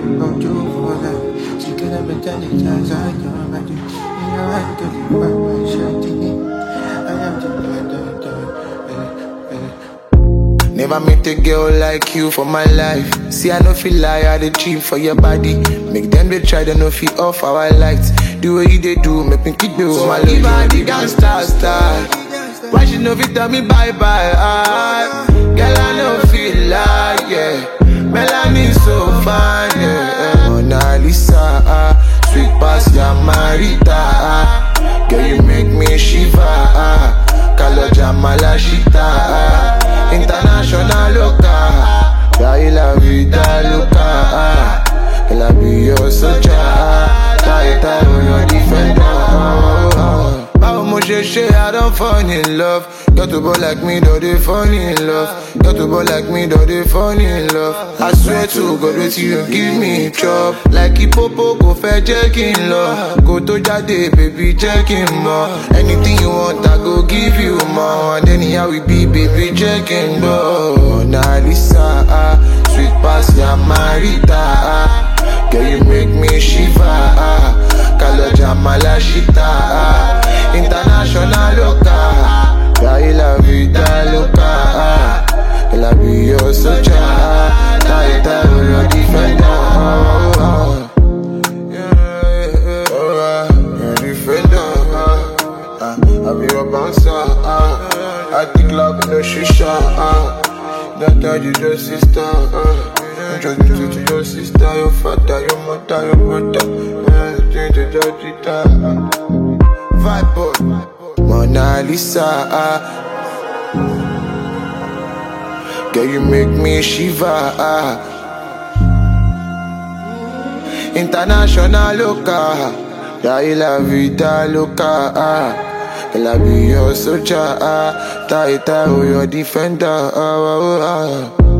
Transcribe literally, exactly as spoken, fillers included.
I'll do for that. She could have been telling times I know about you. You know I could live by my shawty. I have to do it, do it, do it. Never met a girl like you for my life. See, I no feel lie, I dey dream for your body. Make them they try, they no feel off our lights. The way you they do, make me keep you. So my give her the gangsta style. Why she no fit tell me bye bye? Ah, girl, I no feel like, yeah. Melanie so fine, yeah. Mona Lisa, ah. Sweet past ya Marita, ah. Girl, you make me shiver, ah. Kaloja Malashita, ah. International loca, yeah, la vida loca, ah. Girl, I be your soldier, ah. Tight, tight, your defender, ah, ah. I don't fall in love. Got to ball like me, though they fall in love. Got to ball like me, though they fall in love. I swear to God, wait till you give me chop. Like Ipopo, go fair checking love. Go to Jade, baby, checking more. Anything you want, I go give you more. And then here we be, baby, checking more. Mona Lisa, ah. Sweet past ya Marita, ah. Girl, you make me shiver, ah. Kaloja Malashita, ah. International loca, yeah, la vida loca, ah. Girl, I be your soldier, ah. Tight, tight, your defender, ah, ah. Yeah, oh, ah. Your defender, ah. Ah. I be your bouncer, ah. I think love no shisha, ah. That tell you your sister, ah. Introduce you to your sister, your father, your mother, your brother. Vibe boy, Mona Lisa, ah. Girl, you make me shiver, ah. International loca, yeah, la vida loca, ah. Girl, I be your soldier, ah. Tight, tight, your defender, ah, ah, ah.